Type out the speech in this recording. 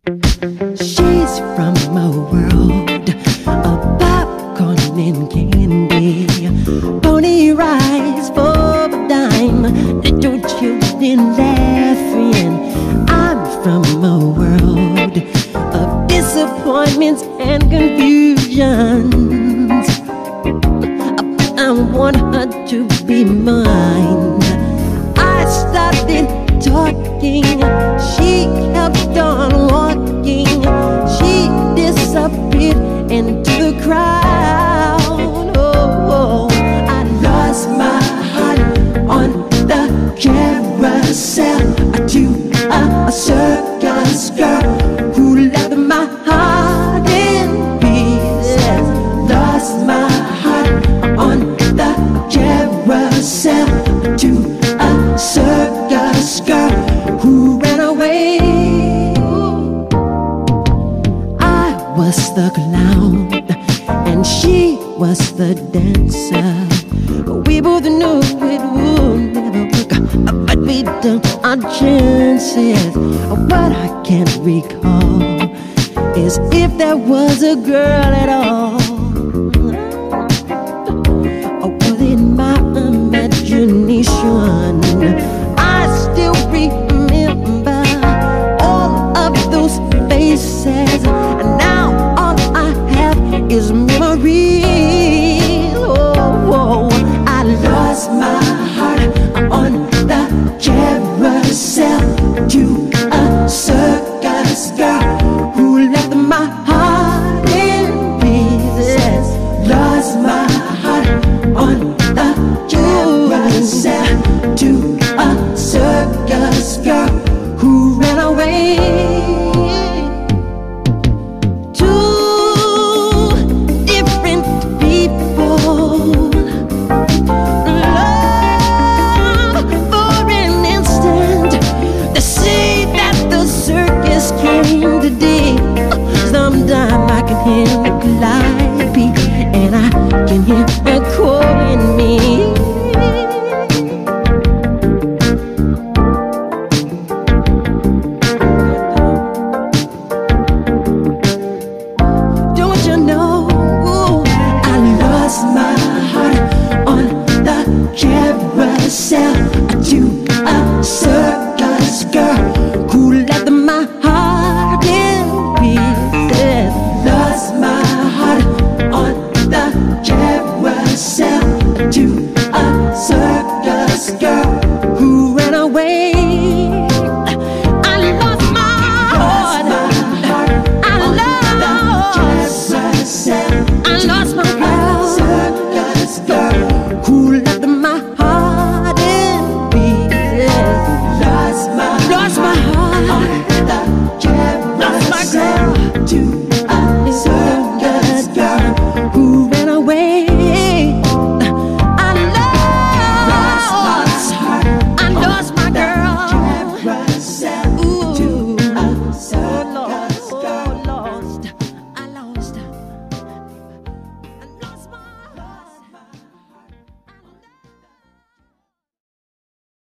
She's from a world of popcorn and candy, pony rides for a dime, little children laughing. I'm from a world of disappointments and confusions. I want her to be mine. I started talking, she kept on walking. She disappeared into the crowd. Oh, I lost my heart on the carousel to a circus girl who left my heart in pieces. Lost my heart on the carousel to a circus girl who ran away. I was the clown and she was the dancer. We both knew it would never work, but we took our chances. What I can't recall is if there was a girl at all.